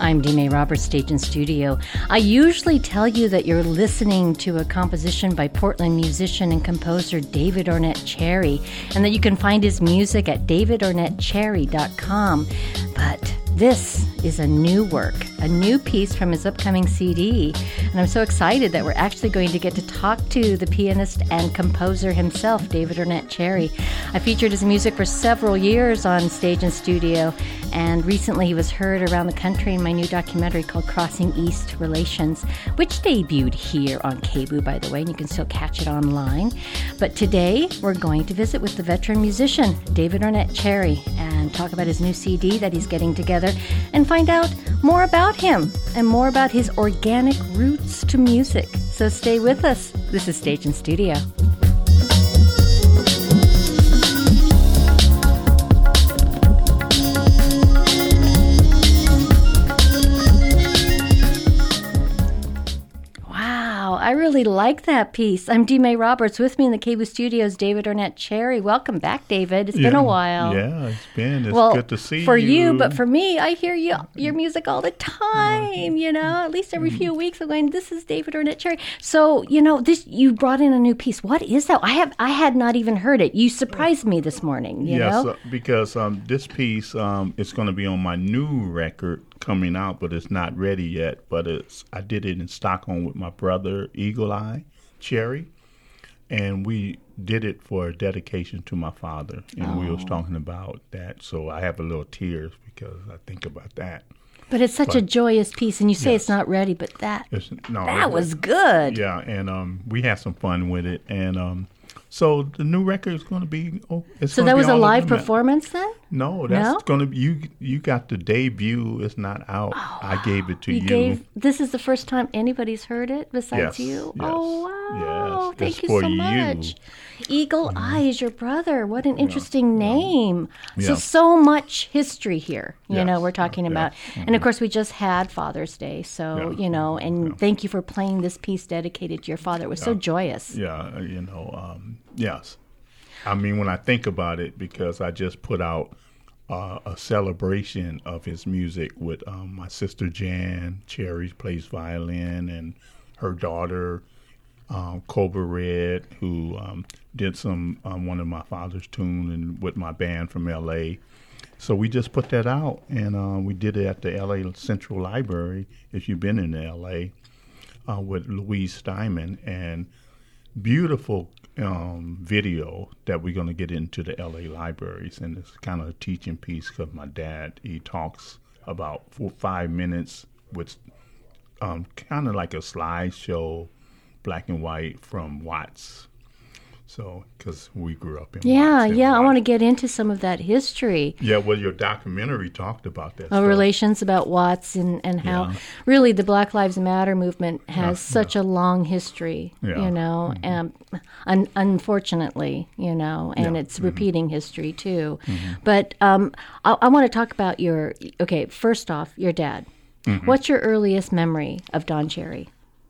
I'm Dime Roberts, Stage and Studio. I usually tell you that you're listening to a composition by Portland musician and composer David Ornette Cherry, and that you can find his music at davidornettecherry.com. But this is a new work, a new piece from his upcoming CD, and I'm so excited that we're actually going to get to talk to the pianist and composer himself, David Ornette Cherry. I featured his music for several years on Stage and Studio, and recently he was heard around the country in my new documentary called Crossing East Relations, which debuted here on KBOO, by the way, and you can still catch it online. But today, we're going to visit with the veteran musician, David Ornette Cherry, and talk about his new CD that he's getting together and find out more about him and more about his organic roots to music. So stay with us. This is Stage and Studio. I really like that piece. I'm Dime Roberts. With me in the KBOO studios, David Ornette Cherry. Welcome back, David. It's been a while. Yeah, it's good to see you. For you, but for me, I hear your music all the time, at least every few weeks I'm going, this is David Ornette Cherry. So, you brought in a new piece. What is that? I had not even heard it. You surprised me this morning, you know? Because this piece is going to be on my new record coming out, but it's not ready yet. But I did it in Stockholm with my brother, Eagle Eye Cherry, and we did it for a dedication to my father, and we was talking about that. So I have a little tears because I think about that. But it's such a joyous piece, and you say it's not ready, but that was good. Yeah, and we had some fun with it, and so the new record is going to be. So that was a live performance then? No, that's going to be. You got the debut. It's not out. I gave it to you. This is the first time anybody's heard it besides you. Yes, oh wow! Yes, thank you so much. Eagle Eye is your brother. What an interesting name. Yeah. So much history here. Yes. We're talking about, and of course we just had Father's Day. So and thank you for playing this piece dedicated to your father. It was so joyous. Yeah, yes. I mean, when I think about it, because I just put out a celebration of his music with my sister Jan Cherry plays violin, and her daughter Cobra Red, who did some one of my father's tunes, and with my band from L.A. So we just put that out, and we did it at the L.A. Central Library, if you've been in L.A., with Louise Steinman, and beautiful video that we're going to get into the LA libraries, and it's kind of a teaching piece because my dad, he talks about 4 or 5 minutes with kind of like a slideshow, black and white from Watts. So, because we grew up in Watts. I want to get into some of that history. Yeah, well, your documentary talked about that. Relations about Watts and how really the Black Lives Matter movement has such a long history, unfortunately, and it's repeating history too. But I want to talk about first off, your dad. What's your earliest memory of Don Cherry?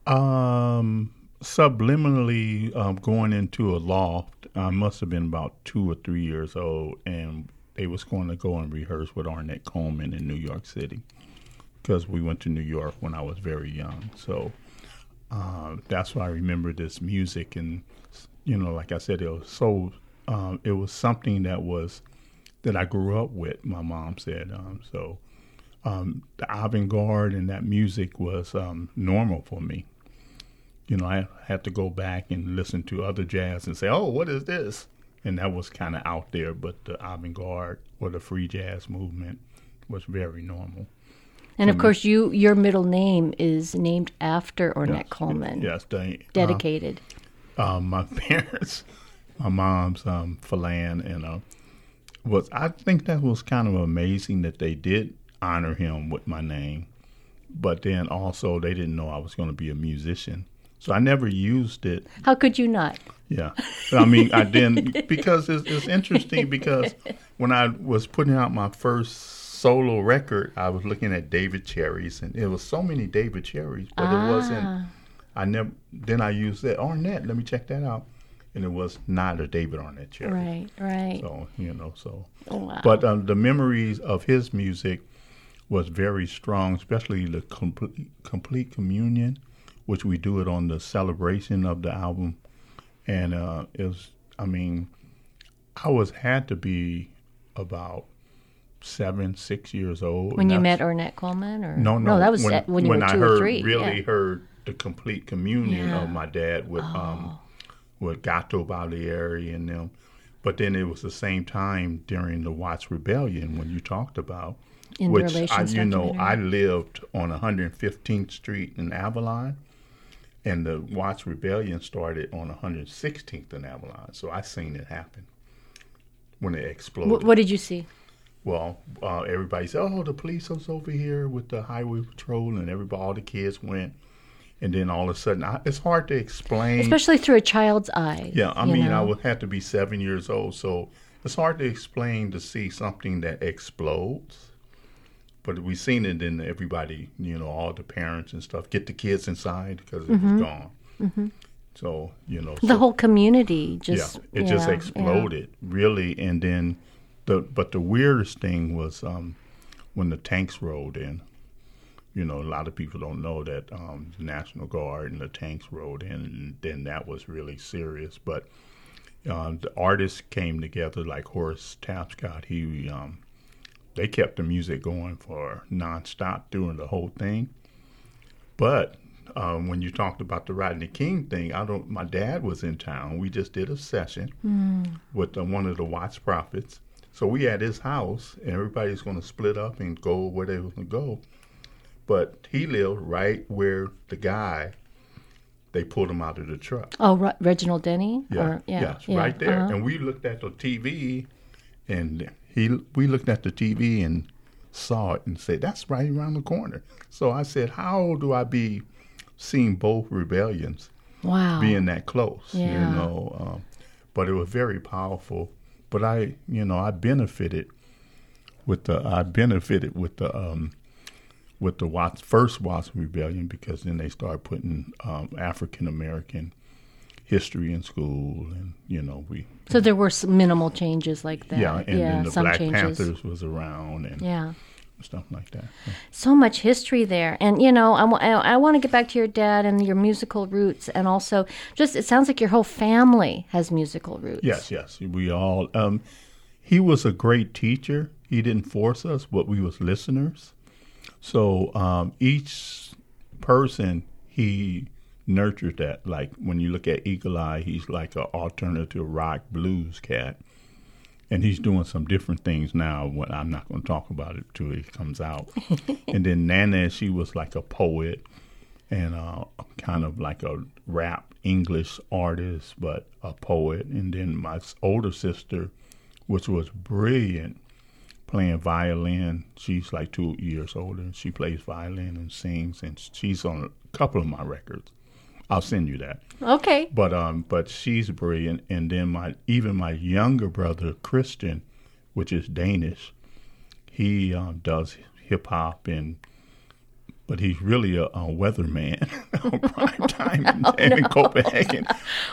Subliminally going into a loft. I must have been about 2 or 3 years old, and they was going to go and rehearse with Ornette Coleman in New York City, because we went to New York when I was very young. So that's why I remember this music, and like I said, it was so it was something that I grew up with. My mom said the avant-garde and that music was normal for me. I had to go back and listen to other jazz and say, oh, what is this? And that was kind of out there, but the avant-garde or the free jazz movement was very normal. And of course, your middle name is named after Ornette Coleman. Yes, dedicated. My parents, my mom's Phelan, and I think that was kind of amazing that they did honor him with my name, but then also they didn't know I was going to be a musician. So I never used it. How could you not? Yeah. I mean, I didn't, because it's interesting, because when I was putting out my first solo record, I was looking at David Cherry's, and there was so many David Cherry's, but it wasn't, then I used that, Ornette, let me check that out. And it was not a David Ornette Cherry. Right. So, Oh, wow. But the memories of his music was very strong, especially the complete communion, which we do it on the celebration of the album. And it was, I mean, had to be about 6 years old. When you met Ornette Coleman? Or? No, that was when you were 2 or 3. Really heard the complete communion of my dad with Gato Baleari and them. But then it was the same time during the Watts Rebellion when you talked about, which I lived on 115th Street in Avalon, and the Watts Rebellion started on 116th in Avalon. So I seen it happen when it exploded. What did you see? Well, everybody said, "Oh, the police was over here with the highway patrol," and all the kids went. And then all of a sudden, it's hard to explain. Especially through a child's eyes. Yeah, I mean, I would have to be 7 years old, so it's hard to explain to see something that explodes. But we've seen it in everybody, all the parents and stuff, get the kids inside because it was gone. Mm-hmm. So, the whole community just... Yeah, it just exploded, really. And then, but the weirdest thing was when the tanks rolled in. A lot of people don't know that the National Guard and the tanks rolled in, and then that was really serious. But the artists came together, like Horace Tapscott. They kept the music going for nonstop during the whole thing. But when you talked about the Rodney King thing, my dad was in town. We just did a session with one of the Watts Prophets. So we at his house, and everybody's going to split up and go where they were going to go. But he lived right where the guy, they pulled him out of the truck. Oh, Reginald Denny? Yes, right there. Uh-huh. And we looked at the TV, and we looked at the TV and saw it and said, that's right around the corner. So I said, how do I be seeing both rebellions being that close? Yeah. But it was very powerful. But I benefited with the first Watts Rebellion, because then they started putting African American history in school, and So there were some minimal changes like that. Yeah, and then the Black changes. Panthers was around, and stuff like that. So much history there, and I want to get back to your dad and your musical roots, and also just it sounds like your whole family has musical roots. Yes, we all. He was a great teacher. He didn't force us, but we was listeners. So each person, he nurtured that. Like when you look at Eagle Eye, he's like an alternative rock blues cat. And he's doing some different things now. I'm not going to talk about it till it comes out. And then Nana, she was like a poet and kind of like a rap English artist, but a poet. And then my older sister, which was brilliant, playing violin. She's like 2 years older, and she plays violin and sings, and she's on a couple of my records. I'll send you that. Okay. But she's brilliant, and then my younger brother Christian, which is Danish, he does hip hop, but he's really a weatherman on prime time in Copenhagen.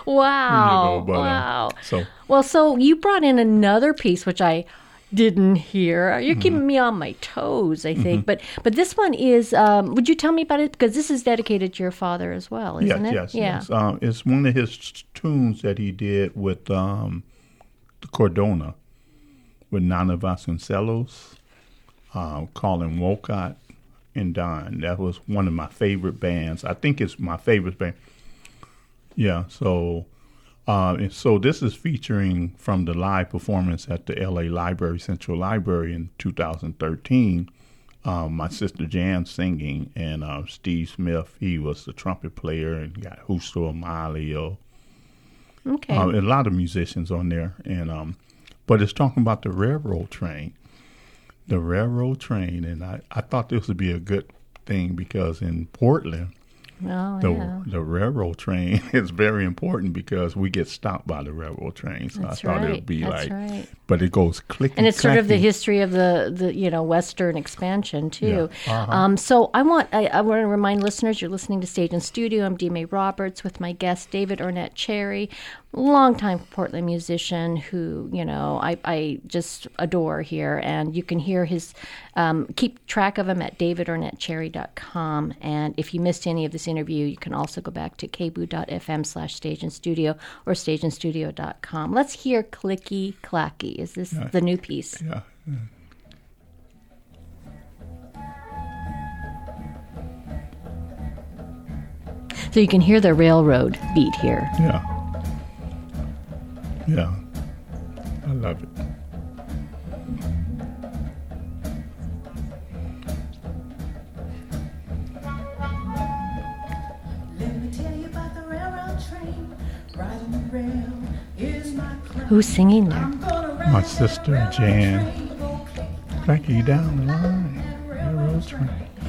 Wow! Wow! So you brought in another piece, which I didn't hear. You're keeping me on my toes, I think. But this one is, would you tell me about it? Because this is dedicated to your father as well, isn't it? Yes. It's one of his tunes that he did with the Cordona, with Nana Vasconcelos, Colin Wolcott, and Don. That was one of my favorite bands. I think it's my favorite band. Yeah, so... and so this is featuring from the live performance at the L.A. Library, Central Library in 2013. My sister Jan singing, and Steve Smith, he was the trumpet player, and got Husto Amalio. Okay. A lot of musicians on there, and but it's talking about the railroad train. The railroad train, and I thought this would be a good thing because in Portland, the railroad train is very important because we get stopped by the railroad train. So I thought it would be but it goes click and it's clacking. Sort of the history of the Western expansion too. Yeah. Uh-huh. So I want to remind listeners you're listening to Stage and Studio. I'm D. May Roberts with my guest David Ornette Cherry. longtime Portland musician who, I just adore here. And you can hear his, keep track of him at davidornetcherry.com. And if you missed any of this interview, you can also go back to kboo.fm/Stage and Studio or stageandstudio.com. Let's hear Clicky Clacky. Is this the new piece? Yeah. So you can hear the railroad beat here. Yeah. Yeah. I love it. Let me tell you about the railroad train. Riding the rail is my claim. Who's singing there? My sister Jan. Clacky you down the line. Railroad train.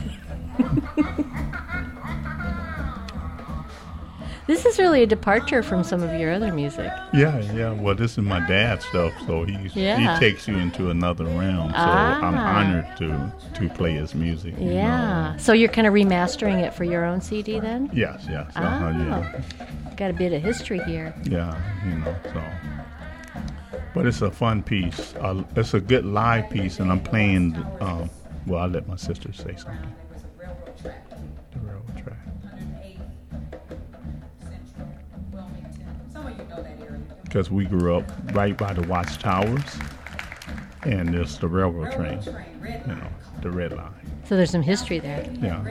This is really a departure from some of your other music. Yeah. Well, this is my dad's stuff, so he takes you into another realm. So I'm honored to play his music. Yeah. So you're kind of remastering it for your own CD then? Yes. Yeah. Got a bit of history here. Yeah, so. But it's a fun piece. It's a good live piece, and I'm playing. I'll let my sister say something. The railroad track. Because we grew up right by the watchtowers, and there's the railroad train, the red line. So there's some history there. Yeah.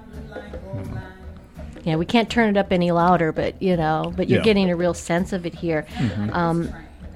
Yeah, we can't turn it up any louder, but you're getting a real sense of it here. Mm-hmm.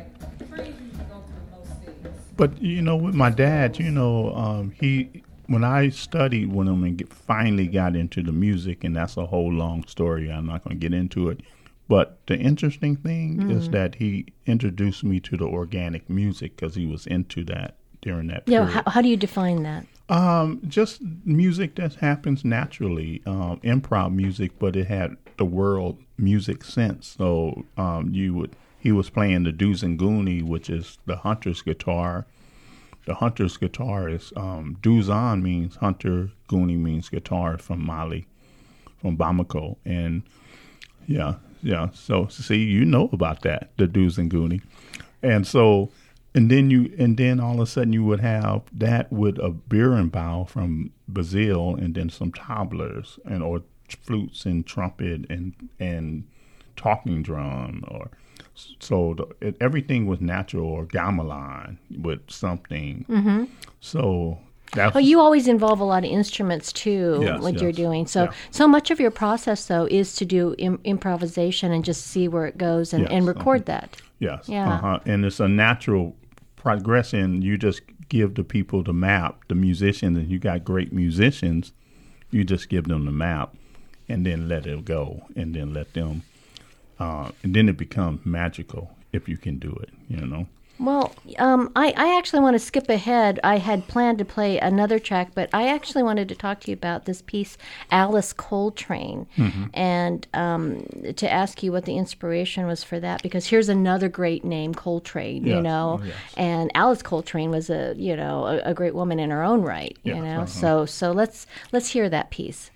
But with my dad, when I studied with him and finally got into the music, and that's a whole long story. I'm not going to get into it. But the interesting thing is that he introduced me to the organic music because he was into that during that period. Yeah, how do you define that? Just music that happens naturally, improv music, but it had the world music sense. So he was playing the Duzanguni, which is the hunter's guitar. The hunter's guitar is Duzan means hunter, Guni means guitar from Mali, from Bamako, and yeah. So see, about that, the Duzanguni, and then all of a sudden you would have that with a berimbau from Brazil, and then some tablas or flutes and trumpet and talking drum, everything was natural, or gamelan with something. Mm-hmm. So. You always involve a lot of instruments too, you're doing. So much of your process, though, is to do improvisation and just see where it goes and record that. Yes. Yeah. And it's a natural progression. You just give the people the map, the musicians, and you got great musicians. You just give them the map, and then let it go, and then let them, and then it becomes magical if you can do it. Well, I actually want to skip ahead. I had planned to play another track, but I actually wanted to talk to you about this piece, Alice Coltrane, and to ask you what the inspiration was for that, because here's another great name, Coltrane, Yes. and Alice Coltrane was a great woman in her own right, So let's hear that piece.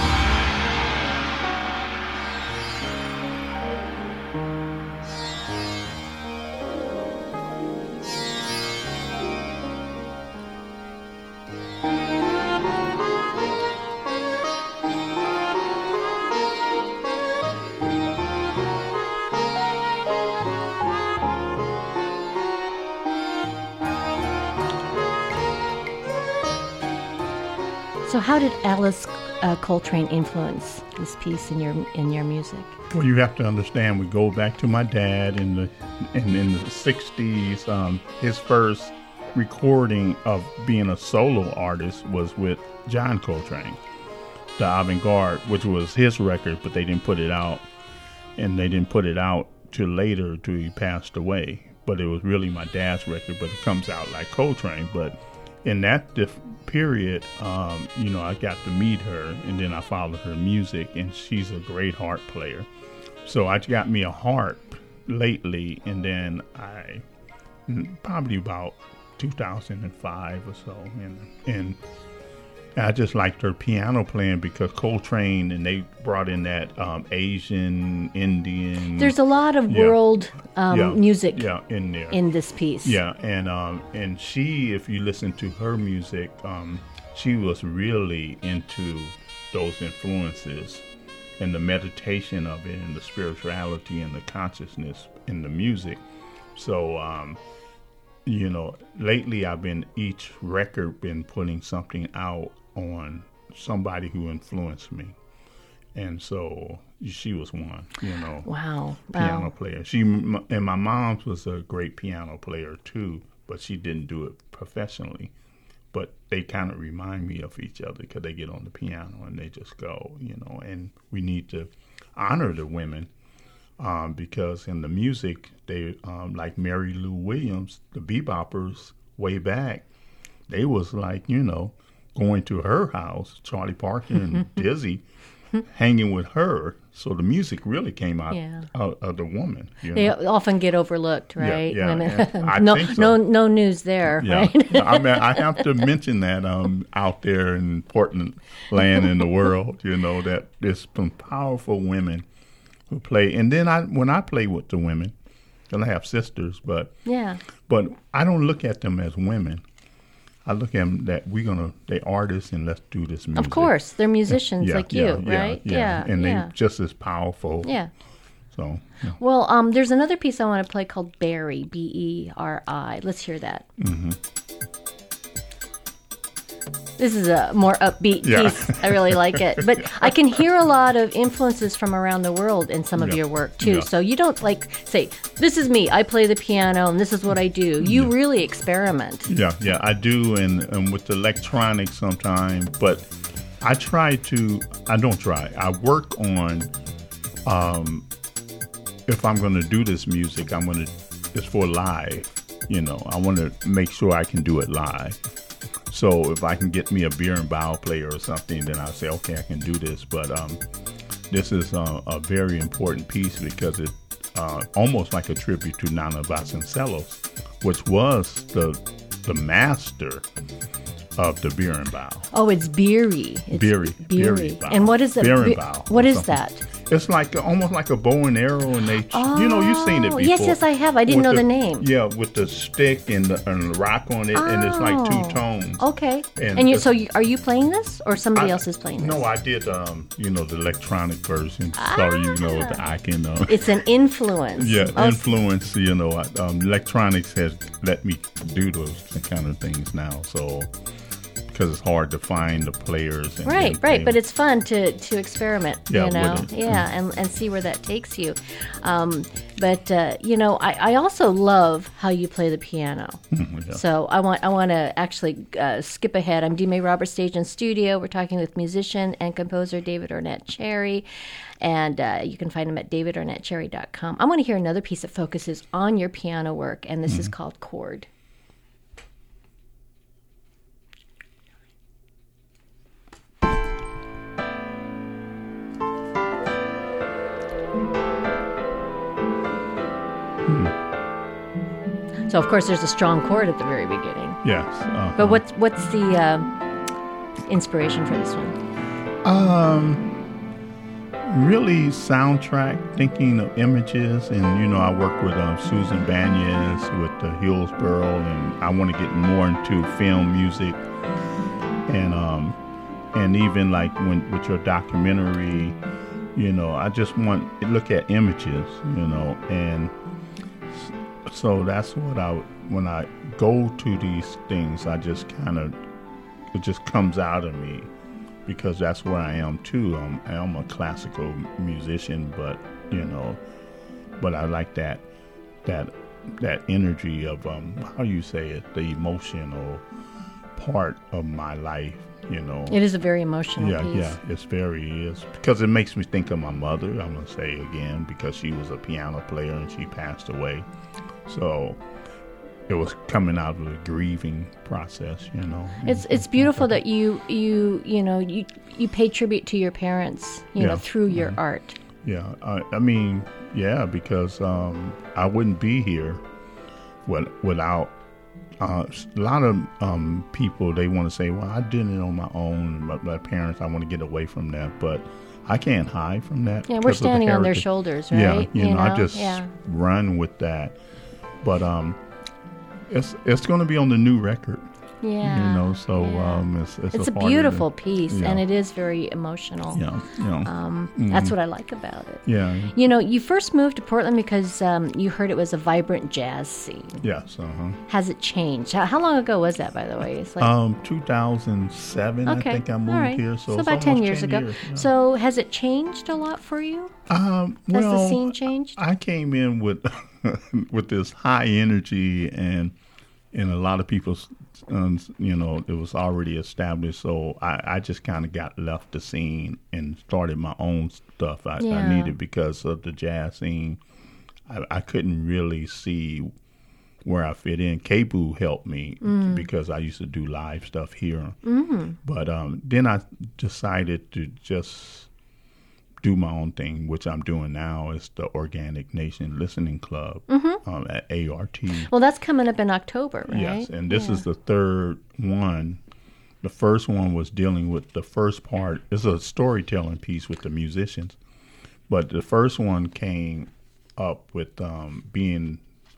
So how did Alice Coltrane influence this piece in your music? Well, you have to understand, we go back to my dad in the 60s. His first recording of being a solo artist was with John Coltrane, the Avant-Garde, which was his record, but they didn't put it out. And they didn't put it out till later, till he passed away. But it was really my dad's record, but it comes out like Coltrane. But in that period, I got to meet her, and then I followed her music, and she's a great harp player. So I got me a harp lately, and then probably about 2005 or so, and And I just liked her piano playing because Coltrane, and they brought in that Asian, Indian. There's a lot of world music in there. in this piece. Yeah, and she, if you listen to her music, she was really into those influences and the meditation of it and the spirituality and the consciousness in the music. So, lately I've been, each record been putting something out on somebody who influenced me. And so she was one, Wow. piano player. And my mom was a great piano player too, but she didn't do it professionally. But they kind of remind me of each other because they get on the piano and they just go, and we need to honor the women because in the music, they like Mary Lou Williams, the beboppers way back, they was like, going to her house, Charlie Parker and Dizzy, hanging with her. So the music really came out of the woman. They often get overlooked, right? Yeah, no, think so. no news there, Yeah. right? I mean, I have to mention that out there in Portland land in the world, that there's some powerful women who play. And then when I play with the women, and I have sisters, but I don't look at them as women. I look at them that they artists and let's do this music. Of course, they're musicians like you, right? Yeah. And they're just as powerful. Yeah. So. Yeah. Well, there's another piece I want to play called Berry, Beri. Let's hear that. Mm-hmm. This is a more upbeat piece. I really like it. But I can hear a lot of influences from around the world in some of your work, too. Yeah. So you don't say, this is me, I play the piano, and this is what I do. You really experiment. Yeah, I do, and with electronics sometimes. But I work on, if I'm going to do this music, it's for live. I want to make sure I can do it live. So if I can get me a beer and bow player or something, then I'll say, okay, I can do this. But this is a very important piece because it's almost like a tribute to Nana Vasconcelos, which was the master of the beer and bow. Oh, it's Beri. Beri. And what is that? Beer and bow. What is that? It's like almost like a bow and arrow, and they, you've seen it before. Yes, I have. I didn't know the name. Yeah, with the stick and the rock on it, and it's like two tones. Okay. And so are you playing this, or somebody else is playing this? No, I did. The electronic version, so that I can. It's an influence. Yeah, influence. Electronics has let me do those kind of things now. So. Because it's hard to find the players. Right. But it's fun to experiment, with it. and see where that takes you. I also love how you play the piano. So I want to actually skip ahead. I'm Dime Roberts, Stage and Studio. We're talking with musician and composer David Ornette Cherry, and you can find him at davidornettecherry.com. I want to hear another piece that focuses on your piano work, and this is called Chord. So, of course, there's a strong chord at the very beginning. Yes. But what's the inspiration for this one? Really soundtrack, thinking of images. And, I work with Susan Banyas with the Hillsboro, and I want to get more into film music. And even like with your documentary, I just want to look at images, and so that's what when I go to these things, I just it just comes out of me because that's where I am too. I am a classical musician, but I like that energy of how you say it, the emotional part of my life. It is a very emotional piece. Yeah, it's because it makes me think of my mother. I'm gonna say again because she was a piano player and she passed away. So it was coming out of the grieving process, It's beautiful that you pay tribute to your parents, through your art. Yeah, because I wouldn't be here without A lot of people, they want to say, well, I did it on my own. My parents, I want to get away from that. But I can't hide from that. Yeah, we're standing on their shoulders, right? Yeah, you know, I just run with that. But it's going to be on the new record. Yeah. You know, so it's a beautiful piece, and it is very emotional. Yeah, yeah. That's what I like about it. Yeah. You know, you first moved to Portland because you heard it was a vibrant jazz scene. Yes. Has it changed? How long ago was that, by the way? It's like 2007. Okay. I think I moved here. So it's about 10 almost years ago. Yeah. So has it changed a lot for you? Well, Has the scene changed? I came in with with this high energy and a lot of people's. You know, it was already established, so I just kind of got left the scene and started my own stuff I needed because of the jazz scene. I couldn't really see where I fit in. KBOO helped me because I used to do live stuff here. Mm-hmm. But then I decided to just do my own thing, which I'm doing now. Is the Organic Nation Listening Club at ART. Well, that's coming up in October, right? Yes, and this is the third one. The first one was dealing with the first part. It's a storytelling piece with the musicians, but the first one came up with being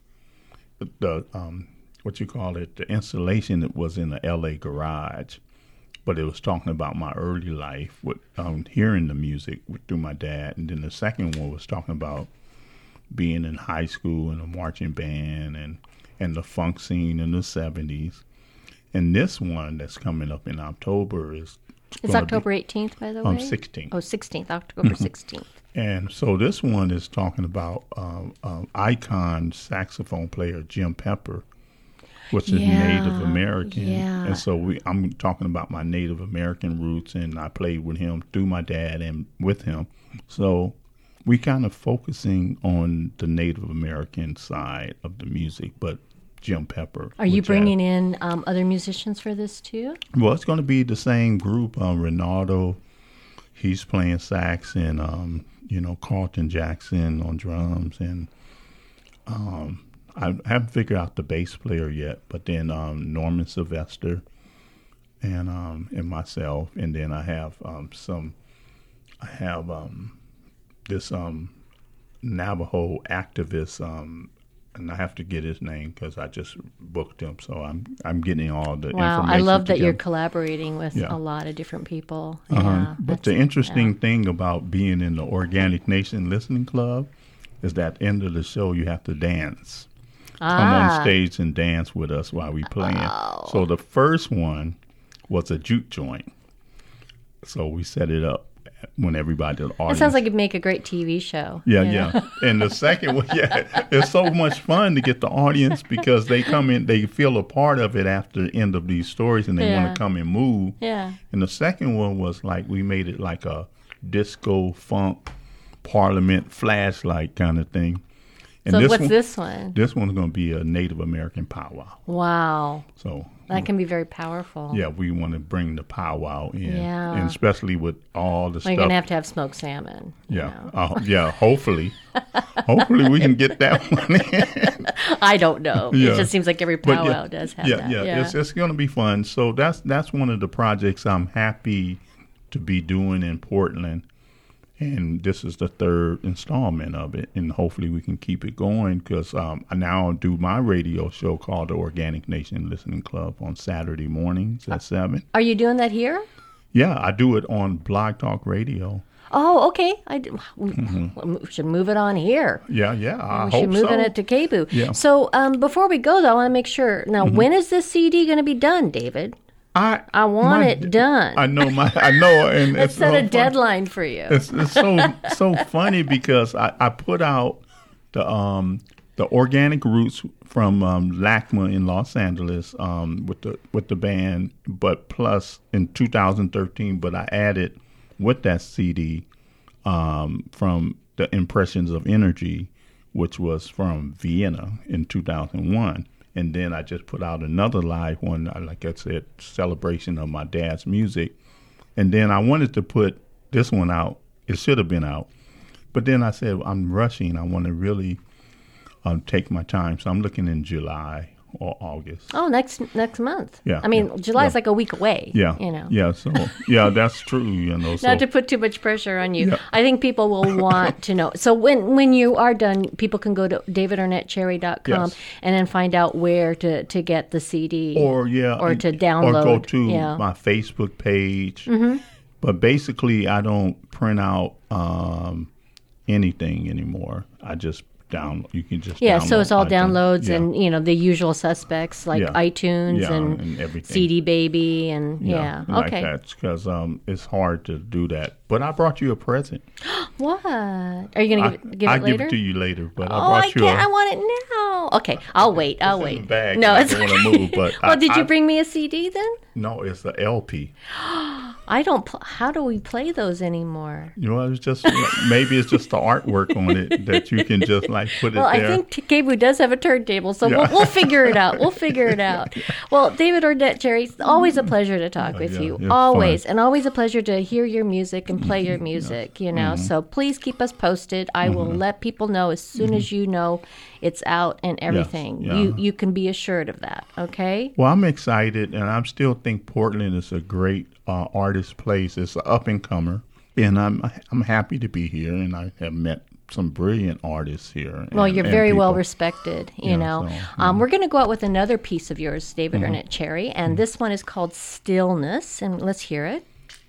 the what you call it, the installation that was in the LA garage. But it was talking about my early life with hearing the music through my dad. And then the second one was talking about being in high school in a marching band and the funk scene in the 70s. And this one that's coming up in October is... It's October 18th, by the way? 16th. Oh, 16th, October 16th. And so this one is talking about icon saxophone player Jim Pepper, which is Native American. Yeah. And so I'm talking about my Native American roots, and I played with him through my dad and with him. So we kind of focusing on the Native American side of the music, but Jim Pepper. Are you bringing in other musicians for this too? Well, it's going to be the same group. Renato, he's playing sax, and Carlton Jackson on drums, and I haven't figured out the bass player yet, but then Norman Sylvester and myself, and then I have this Navajo activist, and I have to get his name because I just booked him, so I'm getting all the information. Wow, I love that you're collaborating with a lot of different people. Yeah, but the interesting thing about being in the Organic Nation Listening Club is that at the end of the show you have to dance. Come on stage and dance with us while we playing. Oh. So the first one was a juke joint. So we set it up when everybody, the audience. It sounds like it'd make a great TV show. Yeah. And the second one, it's so much fun to get the audience because they come in, they feel a part of it after the end of these stories, and they want to come and move. Yeah. And the second one was like, we made it like a disco funk parliament flashlight kind of thing. And so what's this one? This one's going to be a Native American powwow. Wow. So that can be very powerful. Yeah, we want to bring the powwow in. Yeah. And especially with all the stuff. You're going to have smoked salmon. Yeah. Hopefully. Hopefully we can get that one in. I don't know. It just seems like every powwow does have that. Yeah. It's going to be fun. So that's one of the projects I'm happy to be doing in Portland. And this is the third installment of it, and hopefully we can keep it going because I now do my radio show called the Organic Nation Listening Club on Saturday mornings at 7. Are you doing that here? Yeah, I do it on Blog Talk Radio. Oh, okay. We should move it on here. Yeah. We should move it to KBOO. Yeah. So before we go, though, I want to make sure. Now, when is this CD going to be done, David? I want it done. I know, and let's set a deadline for you. It's so funny because I put out the Organic Roots from LACMA in Los Angeles with the band, but plus in 2013. But I added with that CD from the Impressions of Energy, which was from Vienna in 2001. And then I just put out another live one, like I said, celebration of my dad's music. And then I wanted to put this one out. It should have been out. But then I said, I'm rushing. I want to really take my time. So I'm looking in July or August. Oh, next month. Yeah, I mean, yeah, July's yeah. like a week away. Yeah. You know. Yeah. So yeah, that's true. You know. So Not to put too much pressure on you. Yeah. I think people will want to know. So when you are done, people can go to davidornettcherry.com Yes. and then find out where to get the CD. or to download. or go to Yeah. my Facebook page. Mm-hmm. But basically, I don't print out anything anymore. I just download. You can just Yeah, download so it's all iTunes. downloads Yeah. and, the usual suspects like Yeah. iTunes Yeah, and and everything. CD Baby and, like okay. that, because it's hard to do that. But I brought you a present. What? Are you going to give I'll it later? give it to you later. But I Oh, brought I you can't. a. I want it now. Okay, I'll wait. I'll in wait. the bag. No, I it's don't want to move. But well, did you I- bring me a CD then? No, it's the LP. I don't. How do we play those anymore? You know, it's just maybe it's just the artwork on it that you can just like put Well, it there. I think Gabu does have a turntable, so Yeah. we'll figure it out. We'll figure it out. Well, David Ornette Cherry, it's always a pleasure to talk with yeah, you. it's Always. fun. And always a pleasure to hear your music and play your music, So please keep us posted. I will let people know as soon as you know it's out and everything. yeah. You can be assured of that, okay? Well, I'm excited, and I still think Portland is a great artist place. It's an up and comer, and I'm happy to be here. And I have met some brilliant artists here. Well, and- you're and very well people. respected, Yeah, know. so, We're going to go out with another piece of yours, David Ornette Cherry, and this one is called Stillness, and let's hear it.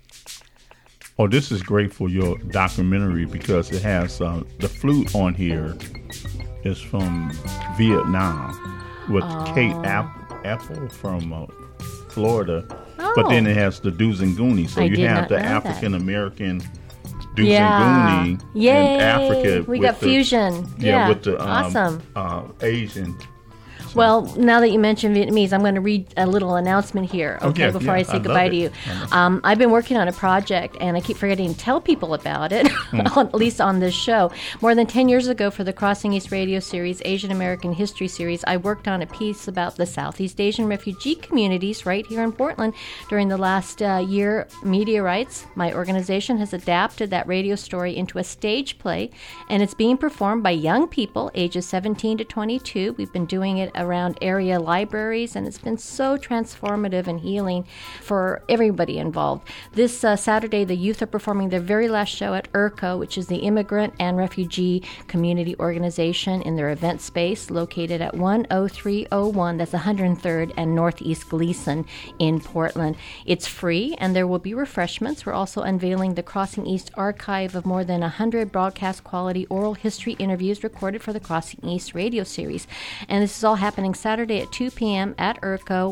Oh, this is great for your documentary because it has the flute on here is from Vietnam with Kate Apple from Florida. But then it has the Doos and Goonies. So I you did have not the know that. African American Doos Yeah. and Goonies Yay. in Africa. We with got the- fusion. Yeah, Yeah. with the Awesome. Asian. Well, now that you mentioned Vietnamese, I'm going to read a little announcement here, okay, Okay, before yeah, I say I love goodbye it. to you. I've been working on a project, and I keep forgetting to tell people about it, at least on this show. More than 10 years ago, for the Crossing East radio series, Asian American History Series, I worked on a piece about the Southeast Asian refugee communities right here in Portland during the last year, Media Rights. My organization has adapted that radio story into a stage play, and it's being performed by young people ages 17 to 22. We've been doing it around area libraries, and it's been so transformative and healing for everybody involved. This Saturday, the youth are performing their very last show at IRCO, which is the Immigrant and Refugee Community Organization, in their event space located at 10301, that's 103rd and Northeast Gleason in Portland. It's free, and there will be refreshments. We're also unveiling the Crossing East archive of more than 100 broadcast quality oral history interviews recorded for the Crossing East radio series. And this is all happening Saturday at 2 p.m. at IRCO,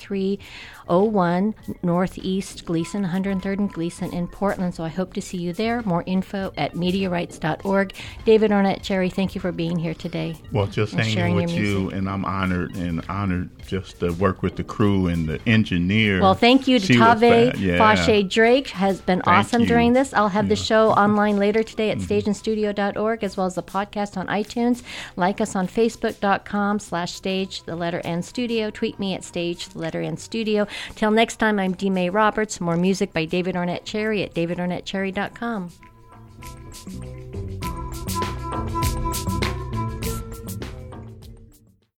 10301 Northeast Gleason, 103rd and Gleason in Portland. So I hope to see you there. More info at mediarights.org. David Ornette Cherry, thank you for being here today. Well, just and hanging sharing with your you, music. and I'm honored just to work with the crew and the engineer. Well, thank you to She was Tave yeah. Fashe Drake. Has been awesome you. during this. I'll have the show online later today at stageandstudio.org, as well as the podcast on iTunes. Like us on Facebook.com/stage, the letter N studio. Tweet me at stage, the letter N studio. Till next time, I'm D. May Roberts. More music by David Ornette Cherry at davidornettcherry.com.